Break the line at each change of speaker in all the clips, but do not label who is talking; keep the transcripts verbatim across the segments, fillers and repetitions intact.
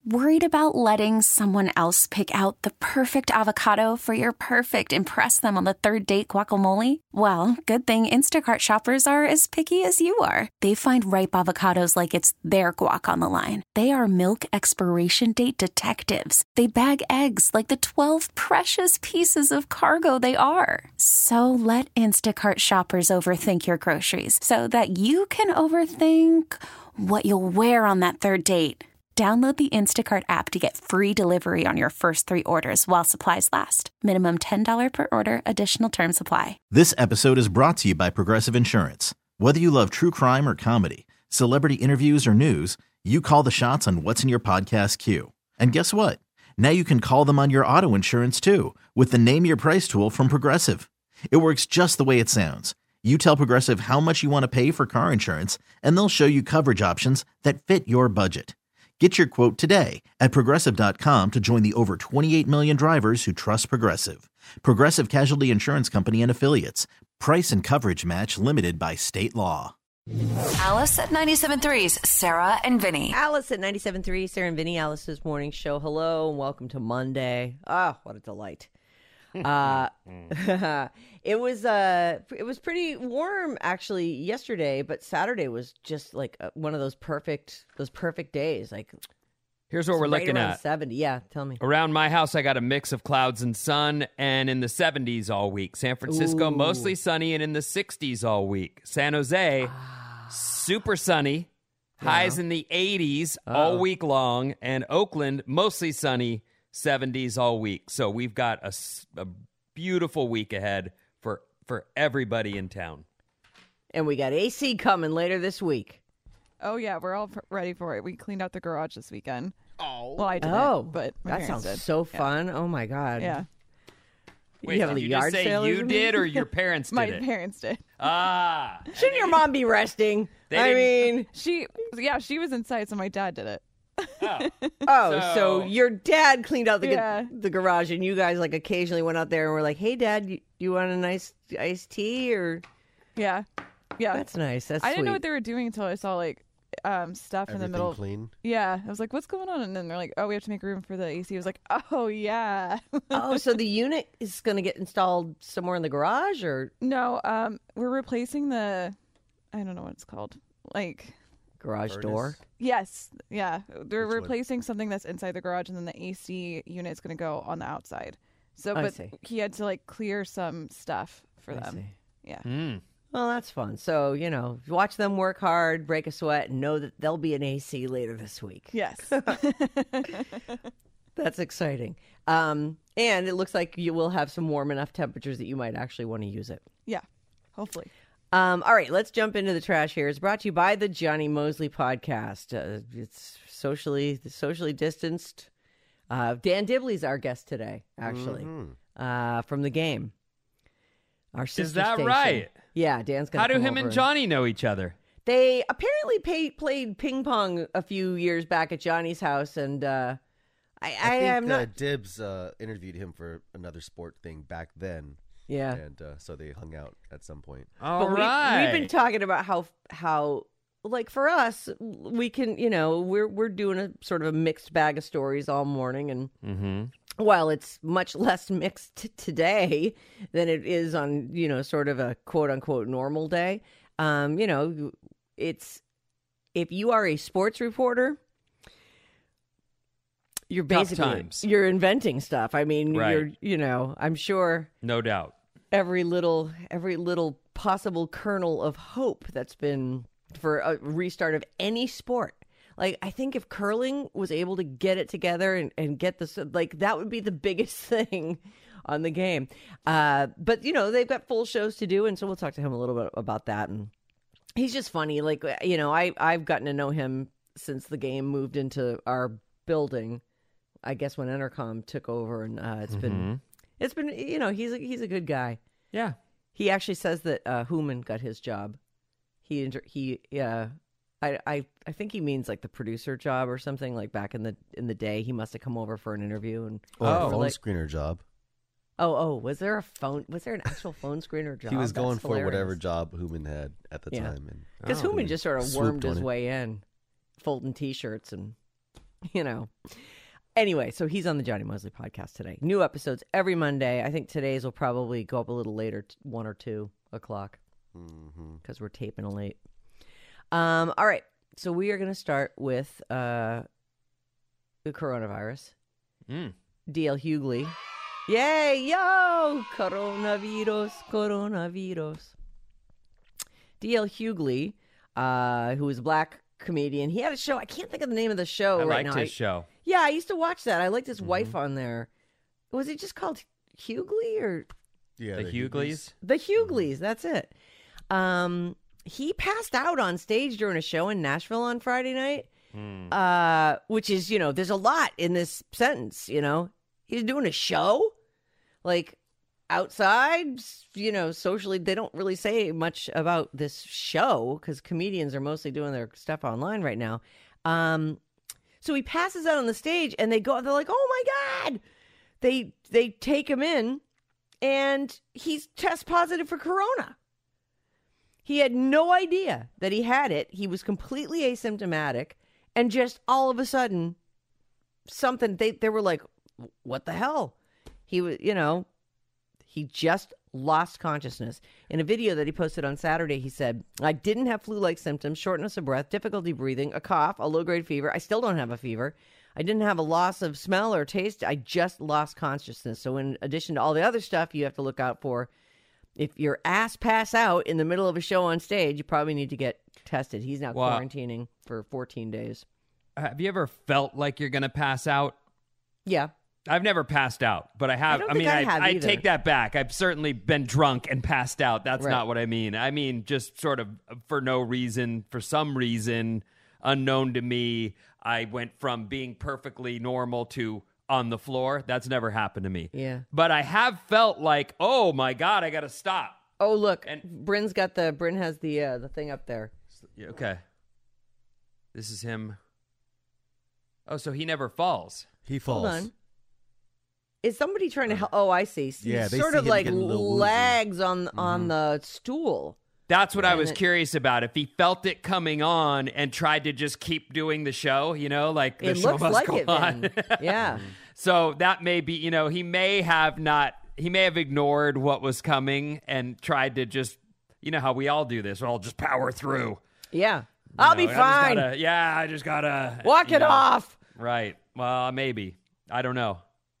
Worried about letting someone else pick out the perfect avocado for your perfect impress them on the third date guacamole? Well, good thing Instacart shoppers are as picky as you are. They find ripe avocados like it's their guac on the line. They are milk expiration date detectives. They bag eggs like the twelve precious pieces of cargo they are. So let Instacart shoppers overthink your groceries so that you can overthink what you'll wear on that third date. Download the Instacart app to get free delivery on your first three orders while supplies last. Minimum ten dollars per order. Additional terms apply.
This episode is brought to you by Progressive Insurance. Whether you love true crime or comedy, celebrity interviews or news, you call the shots on what's in your podcast queue. And guess what? Now you can call them on your auto insurance too with the Name Your Price tool from Progressive. It works just the way it sounds. You tell Progressive how much you want to pay for car insurance, and they'll show you coverage options that fit your budget. Get your quote today at Progressive dot com to join the over twenty-eight million drivers who trust Progressive. Progressive Casualty Insurance Company and Affiliates. Price and coverage match limited by state law.
Alice at ninety-seven point three's Sarah and Vinny.
Alice at ninety-seven point three, Sarah and Vinny, Alice's morning show. Hello and welcome to Monday. Ah, oh, what a delight. Uh, it was uh, it was pretty warm actually yesterday, but Saturday was just like one of those perfect those perfect days. Like,
here's what we're
right
looking
around
at.
seventy. Yeah, tell me.
Around my house, I got a mix of clouds and sun, and in the seventies all week. San Francisco,
Ooh.
mostly sunny, and in the sixties all week. San Jose, super sunny, highs in the eighties
Uh-oh.
all week long, and Oakland, mostly sunny, seventies all week. So we've got a, a beautiful week ahead for, for everybody in town.
And we got A C coming later this week.
Oh, yeah, we're all ready for it. We cleaned out the garage this weekend.
Oh.
Well, I didn't,
Oh,
but my
that
parents
sounds
did.
so
Yeah.
fun. Oh, my God.
Yeah.
Wait,
you have
did
a
you
yard
just say
sale or
you
something?
did or your parents did
My
it?
parents did.
Ah.
Shouldn't your mom be resting?
They
I
didn't-
mean,
She, yeah, she was inside, so my dad did it.
Oh.
oh, so,
So-
your dad cleaned out the
Yeah.
the garage, and you guys like occasionally went out there and were like, "Hey, Dad, you, you want a nice iced tea?" Or
Yeah. Yeah.
that's nice. That's
I didn't know
sweet.
what they were doing until I saw, like, um, stuff in the
Everything
middle. of-
clean.
Yeah. I was like, what's going on? And then they're like, oh, we have to make room for the A C. I was like, oh, yeah.
Oh, so the unit is going to get installed somewhere in the garage, or
No, um, we're replacing the, I don't know what it's called. Like,
garage
Furnace.
door?
yes. Yeah. They're
Which one?
replacing something that's inside the garage, and then the A C unit is going to go on the outside. So,
I
but
see.
he had to, like, clear some stuff for
I
them.
see.
Yeah.
Mm.
Well, that's fun. So, you know, watch them work hard, break a sweat, and know that there'll be an A C later this week.
Yes.
That's exciting. Um, and it looks like you will have some warm enough temperatures that you might actually want to use it.
Yeah. Hopefully.
Um, all right, let's jump into the trash here. It's brought to you by the Johnny Mosley podcast. Uh, it's socially socially distanced. Uh, Dan Dibley's our guest today, actually,
Mhm.
uh, from the game. Our sister
Is that
station.
right?
Yeah, Dan's gonna
How do
come
him
over
and Johnny know each other?
They apparently pay, played ping pong a few years back at Johnny's house, and uh, I, I,
I think
am
uh,
not.
Dibs uh, interviewed him for another sport thing back then,
Yeah,
and uh, so they hung out at some point.
All
But
right.
we, we've been talking about how how like for us, we can you know we're we're doing a sort of a mixed bag of stories all morning, and
Mm-hmm.
while it's much less mixed t- today than it is on you know sort of a quote unquote normal day, um, you know, it's if you are a sports reporter. You're
Tough
basically
times.
you're inventing stuff. I mean,
Right.
you're you know, I'm sure
No doubt.
every little every little possible kernel of hope that's been for a restart of any sport. Like, I think if curling was able to get it together and, and get this, like, that would be the biggest thing on the game. Uh, but, you know, they've got full shows to do, and so we'll talk to him a little bit about that. And he's just funny. Like, you know, I, I've gotten to know him since the game moved into our building, I guess when Entercom took over, and uh, it's been,
Mhm.
it's been, you know, he's a, he's a good guy.
Yeah.
He actually says that uh, Hooman got his job. He inter- he yeah, I, I I think he means like the producer job or something. Like back in the in the day, he must have come over for an interview and
Or a
Oh.
phone
like-
screener job.
oh oh was there a phone? Was there an actual phone screener job?
He was going
That's
for whatever
hilarious.
job Hooman had at the
Yeah.
time, and
Because
Oh.
Hooman just sort of
Swooped
wormed his
on it.
way in, folding T-shirts and you know. Anyway, so he's on the Johnny Mosley podcast today. New episodes every Monday. I think today's will probably go up a little later, t- one or two o'clock, because we're taping late. Um, all right, so we are going to start with uh, the coronavirus.
Mm.
D L Hughley. Yay, yo! Coronavirus, coronavirus. D L Hughley, uh, who is a black comedian. He had a show. I can't think of the name of the show
I
right
liked
now.
his
I,
show.
Yeah, I used to watch that. I liked his
Mm-hmm.
wife on there. Was it just called Hughley or
Yeah,
The Hughleys.
the Hughleys? That's it. Um, he passed out on stage during a show in Nashville on Friday night.
Mm.
Uh, which is, you know, there's a lot in this sentence. You know, he's doing a show, like outside. You know, socially, they don't really say much about this show because comedians are mostly doing their stuff online right now. Um. So he passes out on the stage, and they go. They're like, "Oh my god!" They they take him in, and he's test positive for corona. He had no idea that he had it. He was completely asymptomatic, and just all of a sudden, something. They they were like, "What the hell?" He was, you know, he just lost consciousness. In a video that he posted on Saturday, he said, I didn't have flu-like symptoms, shortness of breath, difficulty breathing, a cough, a low-grade fever. I still don't have a fever. I didn't have a loss of smell or taste. I just lost consciousness. So in addition to all the other stuff you have to look out for, if your ass pass out in the middle of a show on stage, you probably need to get tested. He's now
Well,
quarantining for fourteen days.
Have you ever felt like you're going to pass out?
Yeah.
I've never passed out, but I have.
I don't
I,
think
mean,
I
I,
have
I
either.
take that back. I've certainly been drunk and passed out. That's
Right.
not what I mean. I mean, just sort of for no reason, for some reason unknown to me, I went from being perfectly normal to on the floor. That's never happened to me.
Yeah.
But I have felt like, oh my God, I got to stop.
Oh, look.
And-
Bryn's got the, Bryn has the, uh, the thing up there.
Yeah, okay. This is him. Oh, so he never falls.
He falls.
Hold on. Is somebody trying to help? Oh, I see. He's
Yeah, they
sort
see
of
him
like
getting a little woozy.
legs on on the stool.
That's what I was
it-
curious about. If he felt it coming on and tried to just keep doing the show, you know, like the
It
show
looks
must
like
go
it,
on.
then. Yeah.
So that may be, you know, he may have not, he may have ignored what was coming and tried to just, you know, how we all do this. We'll just power through.
Yeah.
You
I'll
know,
be
I just
fine.
gotta- yeah, I just gotta
Walk
you
it
know.
off.
Right. Well, maybe. I don't know.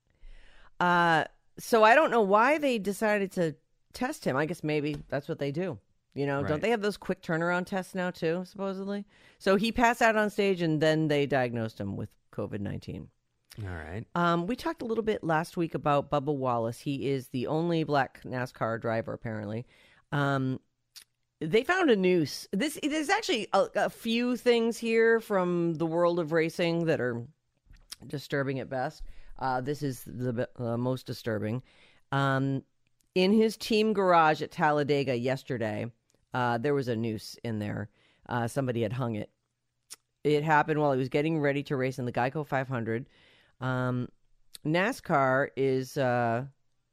Uh, so I don't know why they decided to test him. I guess maybe that's what they do. You know,
Right.
don't they have those quick turnaround tests now too, supposedly? So he passed out on stage and then they diagnosed him with COVID nineteen.
All right.
Um, we talked a little bit last week about Bubba Wallace. He is the only black NASCAR driver, apparently. Um, they found a noose. This there's actually a, a few things here from the world of racing that are disturbing at best. Uh, this is the uh, most disturbing. Um, in his team garage at Talladega yesterday, uh, there was a noose in there. Uh, somebody had hung it. It happened while he was getting ready to race in the Geico five hundred. Um, NASCAR is uh,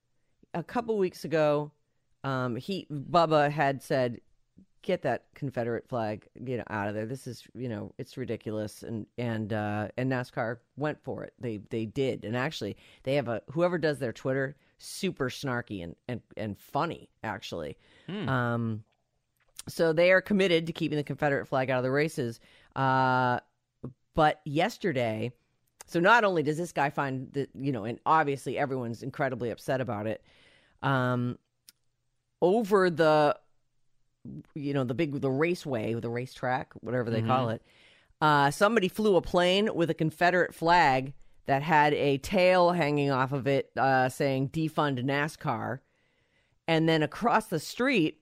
a couple weeks ago. Um, he Bubba had said, "Get that Confederate flag, you know, out of there. This is, you know, it's ridiculous." And and uh, and NASCAR went for it. They they did, and actually, they have a whoever does their Twitter super snarky and and and funny actually.
Hmm.
Um, so they are committed to keeping the Confederate flag out of the races. Uh, but yesterday. So not only does this guy find that, you know, and obviously everyone's incredibly upset about it, um, over the, you know, the big, the raceway, the racetrack, whatever they
Mm-hmm.
call it, uh, somebody flew a plane with a Confederate flag that had a tail hanging off of it uh, saying defund NASCAR. And then across the street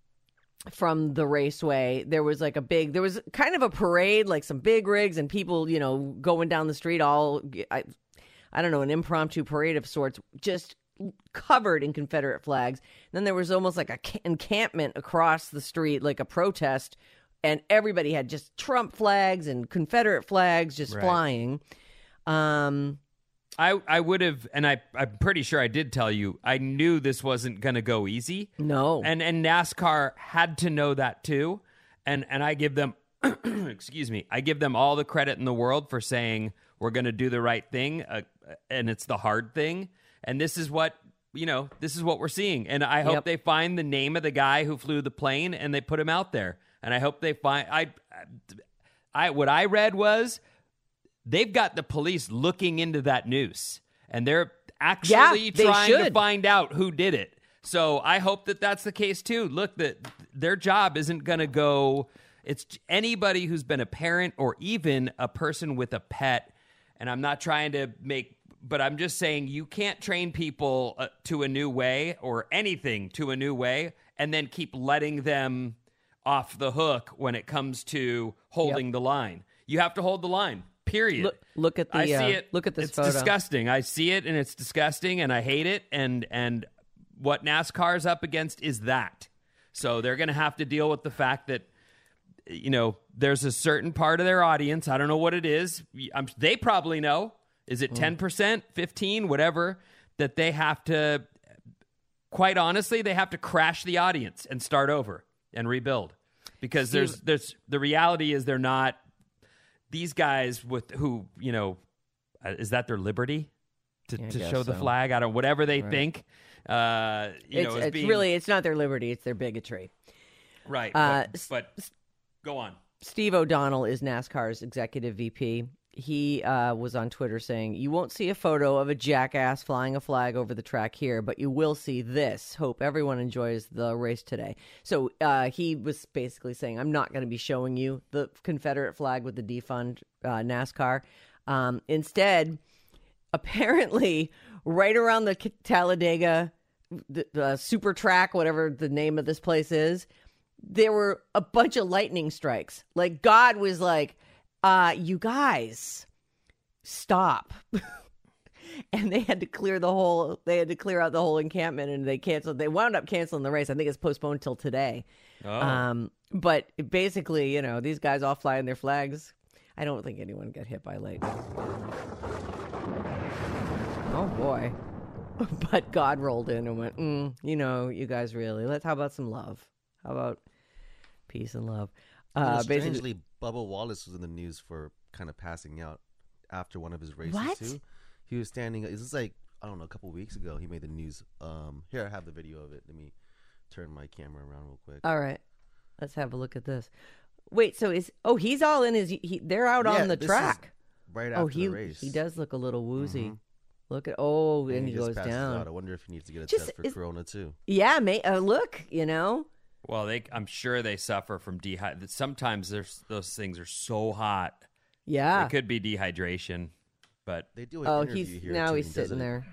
from the raceway, there was like a big, there was kind of a parade, like some big rigs and people, you know, going down the street all, I, I don't know, an impromptu parade of sorts, just covered in Confederate flags. Then there was almost like a ca- encampment across the street, like a protest, and everybody had just Trump flags and Confederate flags just
Right.
flying. Um,
I, I would have, and I, I'm pretty sure I did tell you, I knew this wasn't going to go easy.
no.
And and NASCAR had to know that too. And and I give them, excuse me, I give them all the credit in the world for saying, We're going to do the right thing, uh, and it's the hard thing. And this is what, you know, this is what we're seeing. And I hope
Yep.
they find the name of the guy who flew the plane and they put him out there. And I hope they find, I, I, what I read was they've got the police looking into that noose, and they're actually
Yeah, they
trying to
should.
find out who did it. So I hope that that's the case too. Look, that their job isn't going to go. It's anybody who's been a parent or even a person with a pet. And I'm not trying to make, but I'm just saying you can't train people uh, to a new way or anything to a new way and then keep letting them off the hook when it comes to holding
Yep.
the line. You have to hold the line. Period.
Look, look at the.
I see
uh,
it.
Look at this
it's
photo.
disgusting. I see it, and it's disgusting, and I hate it. And and what NASCAR's up against is that. So they're going to have to deal with the fact that, you know, there's a certain part of their audience. I don't know what it is. I'm, they probably know. Is it ten percent, fifteen, whatever? That they have to. Quite honestly, they have to crash the audience and start over and rebuild, because
Steve-
there's there's the reality is they're not. These guys with who, you know, uh, is that their liberty to,
Yeah, I
to
guess
show the
so.
flag? I don't, whatever they think, uh, you
It's,
know, as
it's
being,
really, it's not their liberty; it's their bigotry.
right.
uh,
but, but go on.
Steve O'Donnell is NASCAR's executive V P. He uh, was on Twitter saying, "You won't see a photo of a jackass flying a flag over the track here, but you will see this. Hope everyone enjoys the race today." So uh, he was basically saying, "I'm not going to be showing you the Confederate flag with the defund uh, NASCAR. Um, instead, apparently, right around the Talladega, the, the super track, whatever the name of this place is, there were a bunch of lightning strikes. Like God was like, uh, you guys, stop." And they had to clear the whole, they had to clear out the whole encampment, and they canceled, they wound up canceling the race. I think it's postponed till today.
Oh.
Um, but basically, you know, these guys all flying their flags. I don't think anyone got hit by lightning. Oh boy. But God rolled in and went, mm, you know, you guys really, let's, how about some love? How about peace and love?
You know,
Uh,
strangely,
basically,
Bubba Wallace was in the news for kind of passing out after one of his races
What?
too. He was standing. This is like, I don't know, a couple weeks ago. He made the news. Um, here I have the video of it. Let me turn my camera around real quick.
all right, let's have a look at this. Wait, so is, oh, he's all in his, he, they're out
Yeah,
on the
this is
track.
right after
Oh, he,
the race.
he does look a little woozy.
Mhm.
Look at, oh, and,
And
he
just
goes
passes
down.
out. I wonder if he needs to get a
Just-
test for
is-
Corona too.
Yeah, may, uh, look, you know.
Well, they, I'm sure they suffer from dehydration. Sometimes there's those things are so hot.
Yeah.
It could be dehydration, but
They do an
Oh,
interview
he's,
here
now
too,
he's
and does
sitting
it.
there.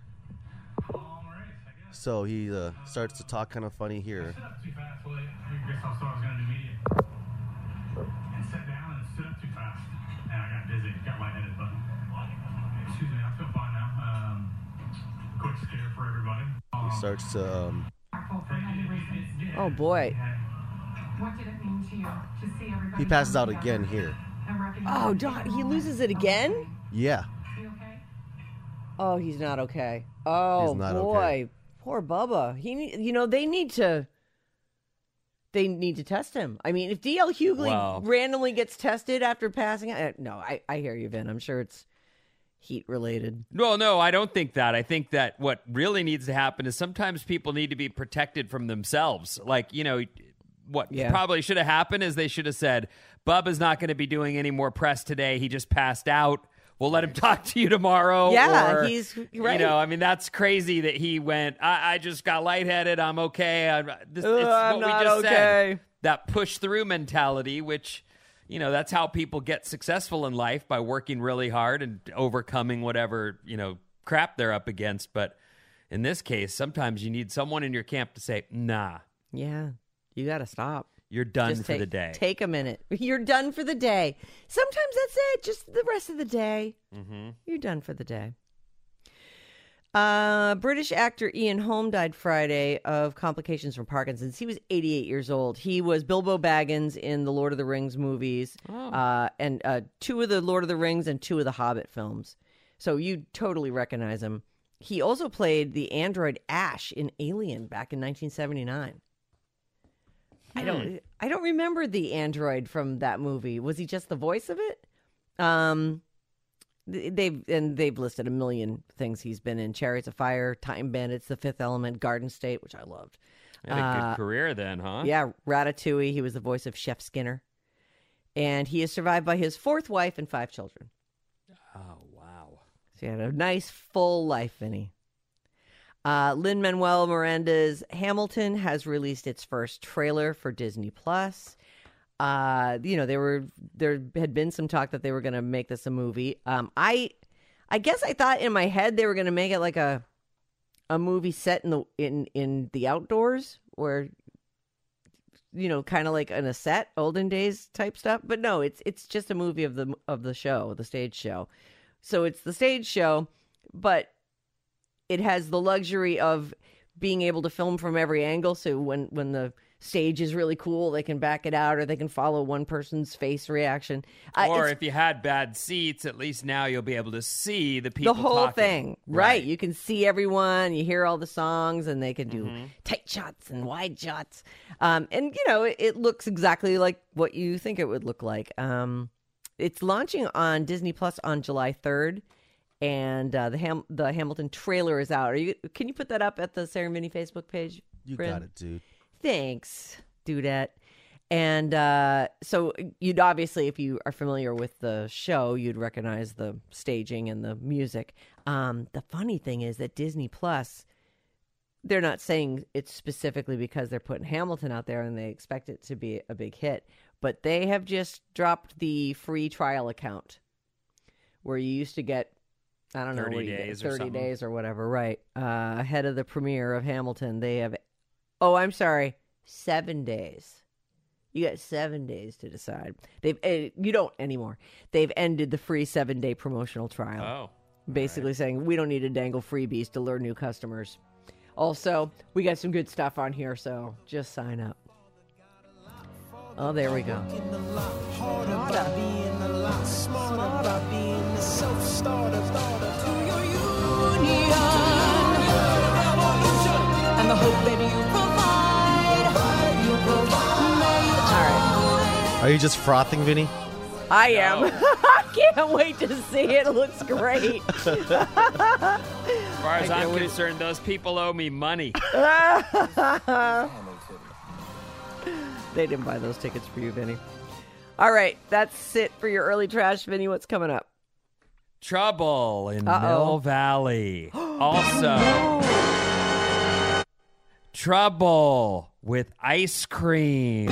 So he uh, starts to talk kind of funny here.
Stood up too fast. Well, I guess I thought I was going to do media. And sat down and stood up too fast. And I got dizzy, got lightheaded. But excuse me, I feel fine now. Um, quick scare for everybody. Um,
He starts to um,
Oh, boy.
What did it mean to you to see everybody?
he passes
come
out
together
again here.
and recognize
Oh,
that
Doc,
you're
he
all
loses it again?
Yeah.
You okay?
Oh, he's not okay. Oh,
He's not
boy.
okay.
Poor Bubba. He, need- you know, they need to, they need to test him. I mean, if D L Hughley
Wow.
randomly gets tested after passing out, uh, no, I, I hear you, Vin. I'm sure it's heat related.
no, no, I don't think that. I think that what really needs to happen is sometimes people need to be protected from themselves. Like, you know, what
Yeah.
probably should have happened is they should have said, Bubba's not going to be doing any more press today. He just passed out. We'll let him talk to you tomorrow.
Yeah,
or,
he's-
You
right.
know, I mean, that's crazy that he went, I, I just got lightheaded. I'm okay. I, this,
Ugh,
it's
I'm
what
not
we just
okay.
said. That push through mentality, which, you know, that's how people get successful in life, by working really hard and overcoming whatever, you know, crap they're up against. But in this case, sometimes you need someone in your camp to say, nah,
Yeah, you got to stop.
you're done
Just
for
take,
the day.
Take a minute. You're done for the day. Sometimes that's it. Just the rest of the day.
Mm-hmm.
You're done for the day. Uh, British actor Ian Holm died Friday of complications from Parkinson's. He was eighty-eight years old. He was Bilbo Baggins in the Lord of the Rings movies,
Oh.
uh, and uh, two of the Lord of the Rings and two of the Hobbit films. So you totally recognize him. He also played the android Ash in Alien back in nineteen seventy-nine. I don't I don't remember the android from that movie. Was he just the voice of it? Um They've and they've listed a million things he's been in: Chariots of Fire, Time Bandits, The Fifth Element, Garden State, which I loved.
Had a good
Uh,
career then, huh?
Yeah, Ratatouille. He was the voice of Chef Skinner, and he is survived by his fourth wife and five children.
Oh, wow.
So he had a nice full life, Vinny. Uh, Lin-Manuel Miranda's Hamilton has released its first trailer for Disney Plus. Uh, you know, they were there had been some talk that they were going to make this a movie. Um, I, I guess I thought in my head they were going to make it like a, a movie set in the in in the outdoors, where, you know, kind of like in a set, olden days type stuff. But no, it's it's just a movie of the of the show, the stage show. So it's the stage show, but it has the luxury of being able to film from every angle. So when when the stage is really cool, they can back it out, or they can follow one person's face reaction. Uh,
Or
it's
if you had bad seats, at least now you'll be able to see the people
the whole
talking.
thing, right. You can see everyone, you hear all the songs, and they can do
Mm-hmm.
tight shots and wide shots. Um, and, you know, it, it looks exactly like what you think it would look like. Um, it's launching on Disney Plus on July third, and uh, the Ham- the Hamilton trailer is out. Are you? Can you put that up at the Sarah and Vinny Facebook page?
You
Bryn?
got it, dude.
Thanks, Dudette. And uh, so you'd obviously, if you are familiar with the show, you'd recognize the staging and the music. Um, the funny thing is that Disney Plus, they're not saying it's specifically because they're putting Hamilton out there and they expect it to be a big hit, but they have just dropped the free trial account where you used to get, I don't know,
thirty
what do you
days
get,
or
thirty
something.
days or whatever, right? Uh, ahead of the premiere of Hamilton, they have, oh, I'm sorry, seven days. You got seven days to decide. They've uh, you don't anymore. They've ended the free seven day promotional trial.
Oh,
basically saying we don't need to dangle freebies to lure new customers. Also, we got some good stuff on here, so just sign up. Oh, there we go.
And the hope that you provide, you provide.
All right.
Are you just frothing, Vinny?
I am. I can't wait to see it. It looks great.
As far as
I
I'm
can't wait.
concerned, those people owe me money.
They didn't buy those tickets for you, Vinny. All right, that's it for your early trash, Vinny. What's coming up?
Trouble in
Uh-oh.
Mill Valley. Also, trouble with ice cream.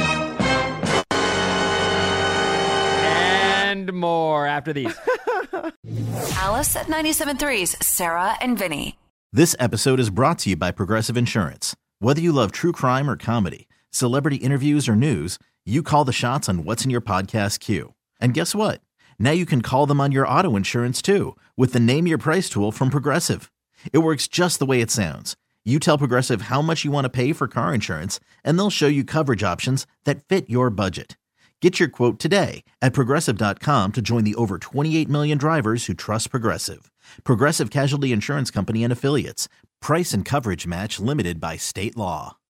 And more after these.
Alice at ninety-seven point three's Sarah and Vinny.
This episode is brought to you by Progressive Insurance. Whether you love true crime or comedy, celebrity interviews or news, you call the shots on what's in your podcast queue. And guess what? Now you can call them on your auto insurance too with the Name Your Price tool from Progressive. It works just the way it sounds. You tell Progressive how much you want to pay for car insurance, and they'll show you coverage options that fit your budget. Get your quote today at Progressive dot com to join the over twenty-eight million drivers who trust Progressive. Progressive Casualty Insurance Company and Affiliates. Price and coverage match limited by state law.